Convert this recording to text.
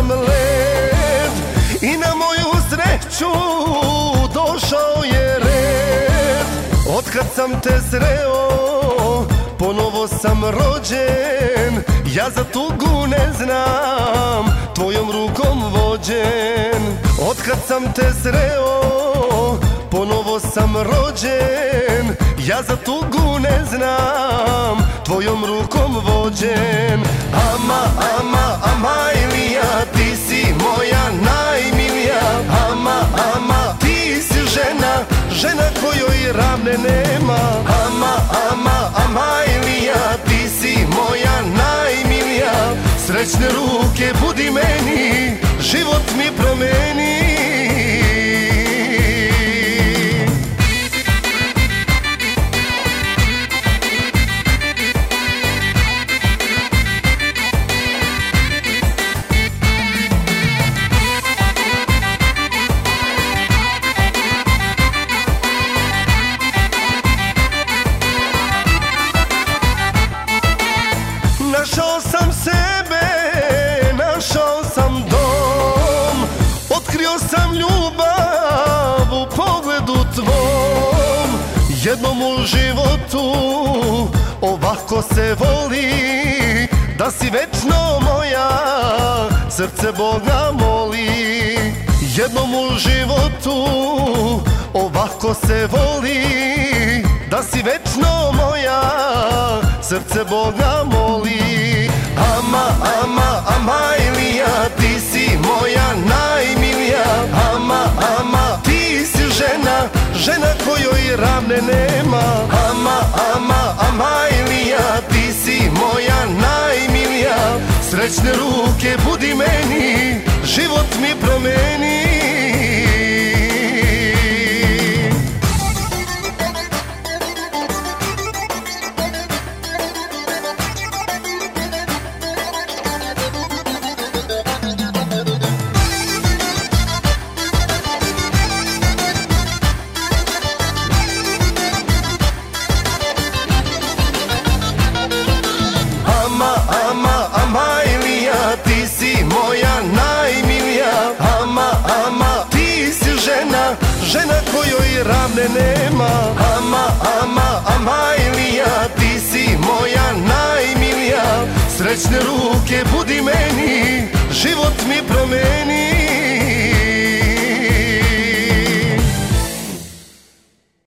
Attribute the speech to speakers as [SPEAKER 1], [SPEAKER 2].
[SPEAKER 1] sam led i na moju sreću došao je red. Otkad sam te sreo, ponovo sam rođen. Ja za tugu ne znam, tvojom rukom vođen. Otkad sam te sreo, ponovo sam rođen. Ja za tugu ne znam, tvojom rukom vođen. Ama, ama, Amajlija, ti si moja najmilija. Ama, ama, ti si žena, žena kojoj ravne nema. Ama, ama, Amajlija, ti si moja najmilija. Srećne ruke budi meni, život mi promeni. Našao sam sebe, našao sam dom, otkrio sam ljubav u pogledu tvom. Jednom u životu ovako se voli, da si večno moja, srce Boga moli. Jednom u životu ovako se voli, da si večno moja, srce Boga moli. Ama, ama, Amajlija, ti si moja najmilija. Ama, ama, ti si žena, žena kojoj ravne nema. Ama, ama, Amajlija, ti si moja najmilija. Srećne ruke budi meni, život mi promeni. Ama, ama, Amajlija, ti si moja najmilija. Ama, ama, ti si žena, žena kojoj ravne nema. Ama, ama, Amajlija, ti si moja najmilija. Srećne ruke budi meni, život mi promeni.